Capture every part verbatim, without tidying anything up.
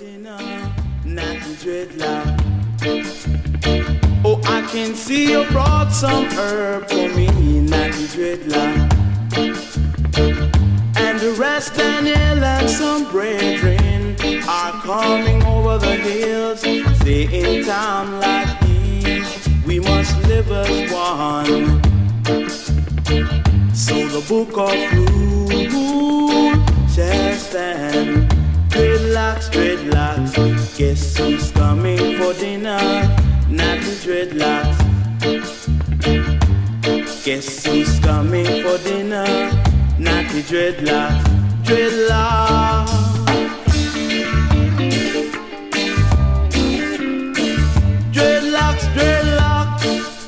dinner, natty dreadlock. Oh, I can see you brought some herb for me, natty dreadlock. And the rest, Daniel and some brethren are coming over the hills. Stay in time like these, we must live as one. So the book of rule shall stand. Dreadlocks, dreadlocks, guess who's coming for dinner? Natty dreadlocks. Guess who's coming for dinner? Natty dreadlocks, dreadlocks. Dreadlocks, dreadlocks.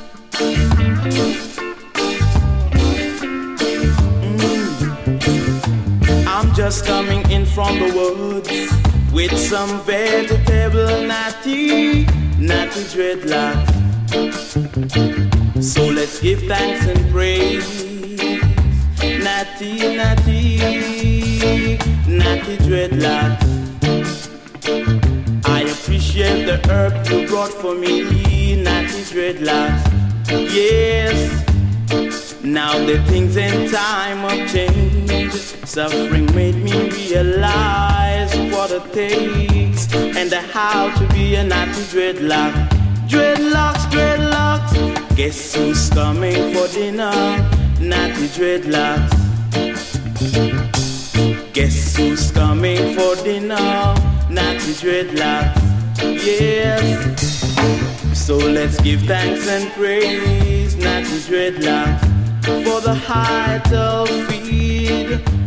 Mm. I'm just coming in from the woods with some vegetable natty, natty dreadlocks. So let's give thanks and praise. Natty, natty, natty dreadlocks. I appreciate the herb you brought for me, natty dreadlocks. Yes, now the things in time have changed. Suffering made me realize what it takes and how to be a natty dreadlock. Dreadlocks, dreadlocks, guess who's coming for dinner? Natty dreadlocks. Guess who's coming for dinner? Natty dreadlocks. Yes. So let's give thanks and praise, natty dreadlocks, for the height of feed